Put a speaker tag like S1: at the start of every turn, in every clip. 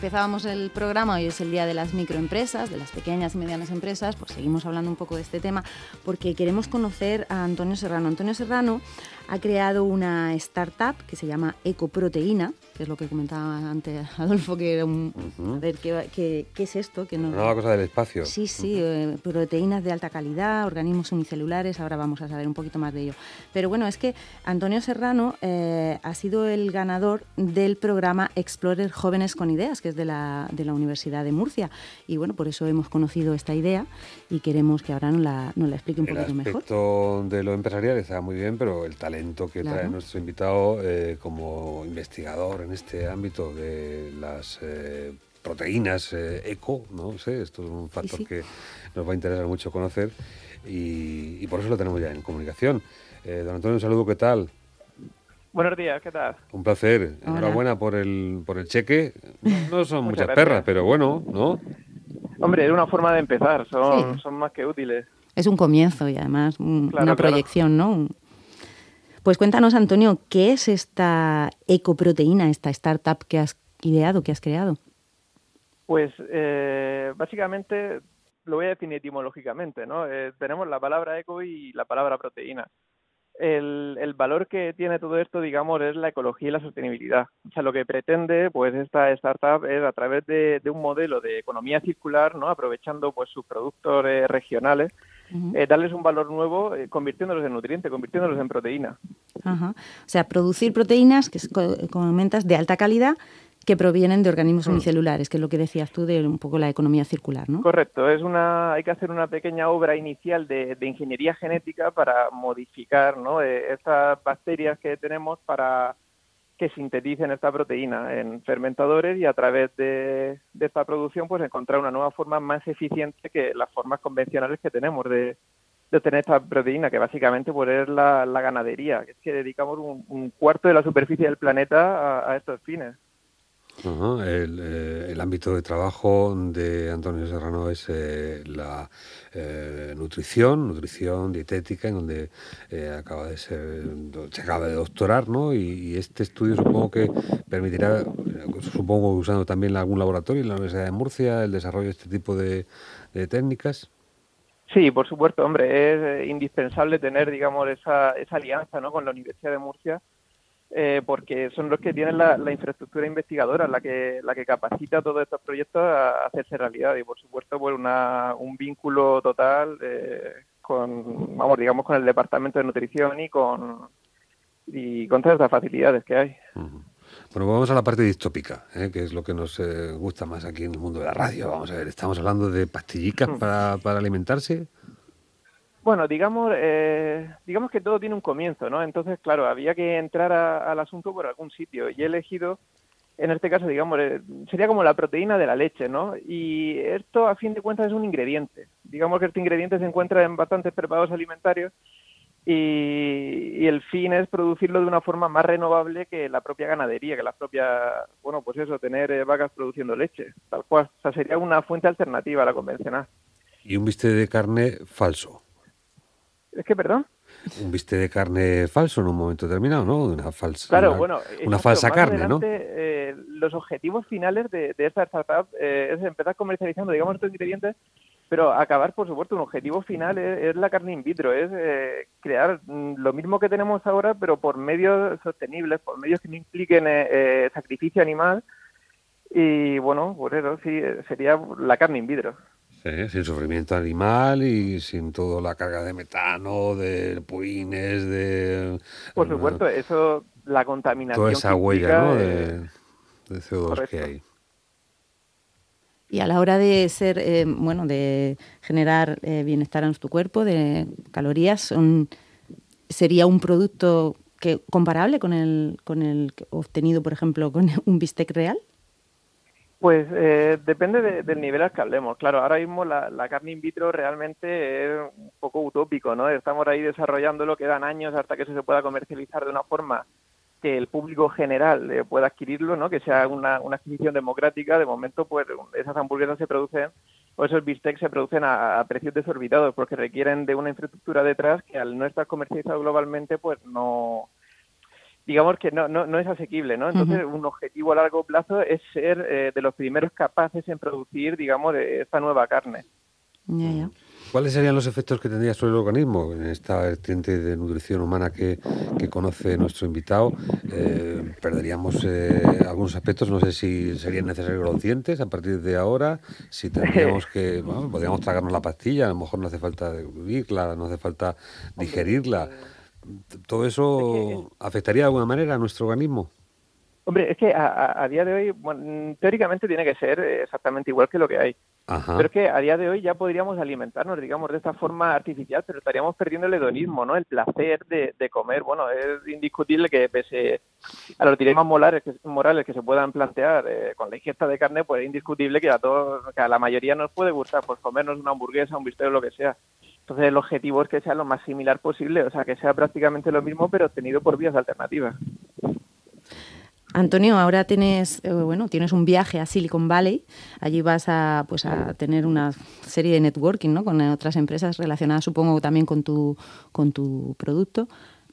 S1: empezábamos el programa, hoy es el Día de las Microempresas, de las pequeñas y medianas empresas, pues seguimos hablando un poco de este tema porque queremos conocer a Antonio Serrano. Antonio Serrano ha creado una startup que se llama Ecoproteína, que es lo que comentaba antes Adolfo, que era a ver, ¿qué es esto? Que no...
S2: Una nueva cosa del espacio.
S1: Sí, proteínas de alta calidad, organismos unicelulares, ahora vamos a saber un poquito más de ello. Pero bueno, es que Antonio Serrano ha sido el ganador del programa Explorer Jóvenes con Ideas, que es de la Universidad de Murcia. Y bueno, por eso hemos conocido esta idea y queremos que ahora nos la explique un poquito mejor.
S2: El aspecto de lo empresarial está muy bien, pero el talento que trae nuestro invitado como investigador en este ámbito de las proteínas eco, no sé, esto es un factor que nos va a interesar mucho conocer y por eso lo tenemos ya en comunicación. Don Antonio, un saludo, ¿qué tal?
S3: Buenos días, ¿qué tal?
S2: Un placer.
S1: Hola.
S2: Enhorabuena por el cheque. No son muchas
S3: gracias.
S2: perras, pero bueno, ¿no?
S3: Hombre, es una forma de empezar, son más que útiles.
S1: Es un comienzo y además una proyección, ¿no? Pues cuéntanos, Antonio, ¿qué es esta ecoproteína, esta startup que has ideado, que has creado?
S3: Pues básicamente lo voy a definir etimológicamente, ¿no? Tenemos la palabra eco y la palabra proteína. El valor que tiene todo esto, digamos, es la ecología y la sostenibilidad. O sea, lo que pretende, pues, esta startup es, a través de un modelo de economía circular, ¿no? Aprovechando, pues, sus productos regionales, darles un valor nuevo, convirtiéndolos en nutriente, convirtiéndolos en proteína.
S1: Ajá. O sea, producir proteínas, que como comentas, de alta calidad, que provienen de organismos unicelulares, que es lo que decías tú de un poco la economía circular, ¿no?
S3: Correcto, hay que hacer una pequeña obra inicial de ingeniería genética para modificar, ¿no? Estas bacterias que tenemos para que sinteticen esta proteína en fermentadores y a través de esta producción pues encontrar una nueva forma más eficiente que las formas convencionales que tenemos de obtener esta proteína, que básicamente pues es la ganadería, que es que dedicamos un cuarto de la superficie del planeta a estos fines.
S2: El ámbito de trabajo de Antonio Serrano es la nutrición dietética, en donde se acaba de doctorar, ¿no? Y este estudio supongo que permitirá, usando también algún laboratorio en la Universidad de Murcia, el desarrollo de este tipo de técnicas.
S3: Sí, por supuesto, hombre, es indispensable tener, digamos, esa alianza, ¿no? Con la Universidad de Murcia, porque son los que tienen la infraestructura investigadora, la que capacita todos estos proyectos a hacerse realidad, y por supuesto pues un vínculo total con el departamento de nutrición y con todas estas facilidades que hay.
S2: Bueno, vamos a la parte distópica, que es lo que nos gusta más aquí en el mundo de la radio. Vamos a ver, estamos hablando de pastillicas para alimentarse.
S3: Bueno, digamos que todo tiene un comienzo, ¿no? Entonces, claro, había que entrar al asunto por algún sitio y he elegido, en este caso, digamos, sería como la proteína de la leche, ¿no? Y esto, a fin de cuentas, es un ingrediente. Digamos que este ingrediente se encuentra en bastantes preparados alimentarios y el fin es producirlo de una forma más renovable que la propia ganadería, que la propia, tener vacas produciendo leche, tal cual. O sea, sería una fuente alternativa a la convencional.
S2: Y un bistec de carne falso.
S3: ¿Es que, perdón?
S2: Un bistec de carne falso en un momento determinado, ¿no? Una falsa carne, ¿no?
S3: Los objetivos finales de esta startup es empezar comercializando, digamos, estos ingredientes, pero acabar, por supuesto, un objetivo final es la carne in vitro, es crear lo mismo que tenemos ahora, pero por medios sostenibles, por medios que no impliquen sacrificio animal, y bueno, por eso sí, sería la carne in vitro.
S2: Sí, sin sufrimiento animal y sin toda la carga de metano, de purines, de...
S3: Por supuesto, eso, la contaminación.
S2: Toda esa huella, ¿no? De CO2 correcto. Que hay.
S1: Y a la hora de ser, de generar bienestar en tu cuerpo, de calorías, ¿sería un producto comparable con el obtenido, por ejemplo, con un bistec real?
S3: Pues depende del nivel al que hablemos. Claro, ahora mismo la carne in vitro realmente es un poco utópico, ¿no? Estamos ahí desarrollándolo, quedan años hasta que eso se pueda comercializar de una forma que el público general pueda adquirirlo, ¿no? Que sea una adquisición democrática. De momento, pues esas hamburguesas se producen, o esos bistecs se producen a precios desorbitados, porque requieren de una infraestructura detrás que al no estar comercializado globalmente, pues no digamos que no es asequible, ¿no? Entonces, un objetivo a largo plazo es ser de los primeros capaces en producir, digamos, esta nueva carne.
S1: Ya.
S2: ¿Cuáles serían los efectos que tendría sobre el organismo en esta vertiente de nutrición humana que conoce nuestro invitado? ¿Perderíamos algunos aspectos? No sé si serían necesarios los dientes a partir de ahora, si tendríamos que, bueno, podríamos tragarnos la pastilla, a lo mejor no hace falta diluirla, no hace falta digerirla. ¿Todo eso afectaría de alguna manera a nuestro organismo?
S3: Hombre, es que a día de hoy, bueno, teóricamente tiene que ser exactamente igual que lo que hay.
S2: Ajá.
S3: Pero es que a día de hoy ya podríamos alimentarnos, digamos, de esta forma artificial, pero estaríamos perdiendo el hedonismo, ¿no? El placer de comer. Bueno, es indiscutible que pese a los dilemas morales que se puedan plantear con la ingesta de carne, pues es indiscutible que a la mayoría nos puede gustar pues comernos una hamburguesa, un bistec o lo que sea. Entonces el objetivo es que sea lo más similar posible, o sea, que sea prácticamente lo mismo, pero obtenido por vías alternativas.
S1: Antonio, ahora tienes un viaje a Silicon Valley. Allí vas a tener una serie de networking, ¿no? Con otras empresas relacionadas, supongo, también con tu producto.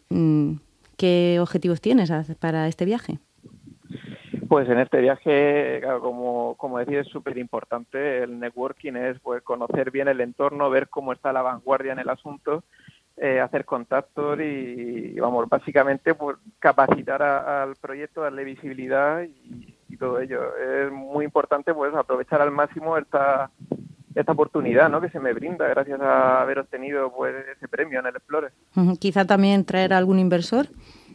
S1: ¿Qué objetivos tienes para este viaje?
S3: Pues en este viaje, claro, como decía, es súper importante. El networking es pues conocer bien el entorno, ver cómo está la vanguardia en el asunto, hacer contactos y vamos, básicamente pues capacitar al proyecto, darle visibilidad y todo ello. Es muy importante pues aprovechar al máximo esta oportunidad, ¿no? Que se me brinda gracias a haber obtenido pues ese premio en el Explorer.
S1: Quizá también traer a algún inversor.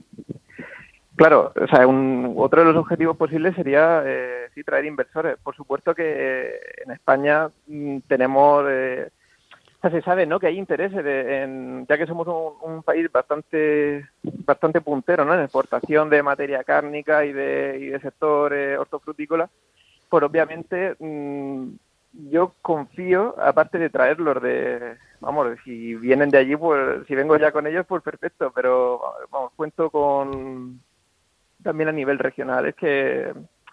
S3: Claro, o sea, otro de los objetivos posibles sería sí traer inversores. Por supuesto que en España tenemos se sabe, ¿no?, que hay intereses ya que somos un país bastante puntero, ¿no?, en exportación de materia cárnica y de sector hortofrutícola. Pues obviamente yo confío, aparte de traerlos si vienen de allí, pues si vengo ya con ellos, pues perfecto, pero vamos, cuento con también a nivel regional. Es que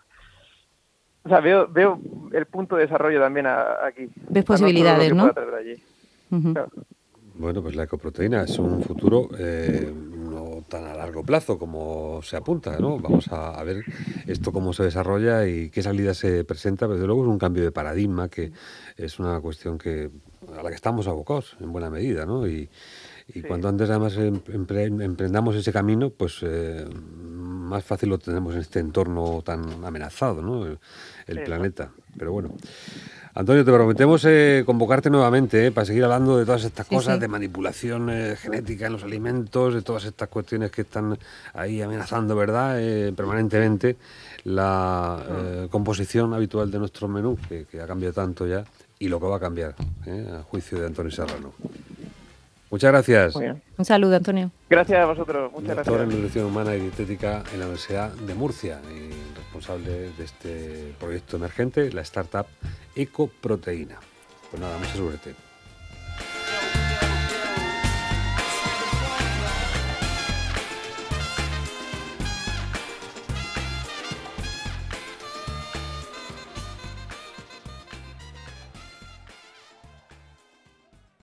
S3: o sea, veo el punto de desarrollo también aquí.
S1: Ves posibilidades, ¿no?
S3: Claro.
S2: Bueno, pues la ecoproteína es un futuro no tan a largo plazo como se apunta, ¿no? Vamos a ver esto cómo se desarrolla y qué salida se presenta, pero desde luego es un cambio de paradigma que es una cuestión a la que estamos abocados en buena medida, ¿no? Y cuanto antes además emprendamos ese camino, pues más fácil lo tenemos en este entorno tan amenazado, ¿no? El planeta. Pero bueno. Antonio, te prometemos convocarte nuevamente para seguir hablando de todas estas cosas, de manipulación genética en los alimentos, de todas estas cuestiones que están ahí amenazando, ¿verdad?, permanentemente la composición habitual de nuestro menú, que ha cambiado tanto ya, y lo que va a cambiar, a juicio de Antonio Serrano. Muchas gracias.
S3: Muy bien.
S1: Un saludo, Antonio.
S3: Gracias a vosotros. Muchas
S2: Doctor
S3: gracias.
S2: en Nutrición Humana y Dietética en la Universidad de Murcia y responsable de este proyecto emergente, la startup Ecoproteína. Pues nada, mucha suerte.